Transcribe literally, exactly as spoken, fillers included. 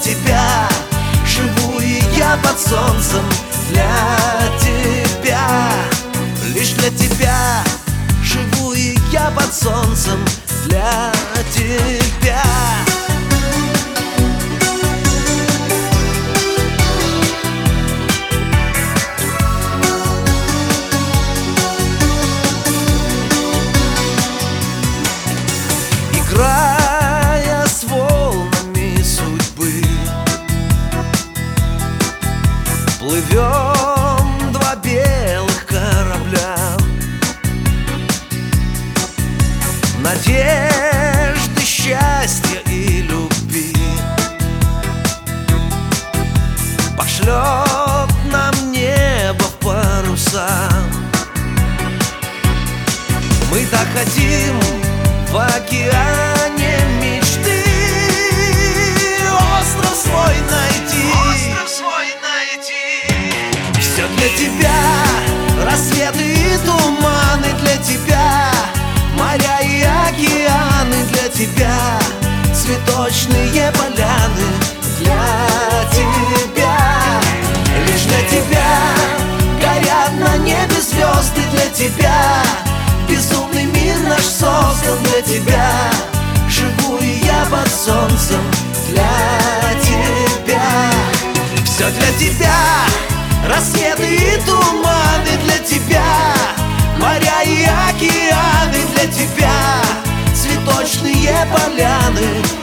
тебя живу и я под солнцем. Для тебя, лишь для тебя живу и я под солнцем. Для тебя. Играя с волнами судьбы, плывем два белых корабля. Надежды, счастья и любви пошлет нам небо в паруса. Мы так хотим в океане мечты остров свой найти. Остров свой найти. Все для тебя, рассветы и туманы для тебя, моря и океаны для тебя, цветочные поляны для тебя. Лишь для тебя горят на небе звезды для тебя. Безумный мир наш создан для тебя. Живу и я под солнцем для тебя. Все для тебя, рассветы и туманы для тебя, моря и океаны для тебя, цветочные поляны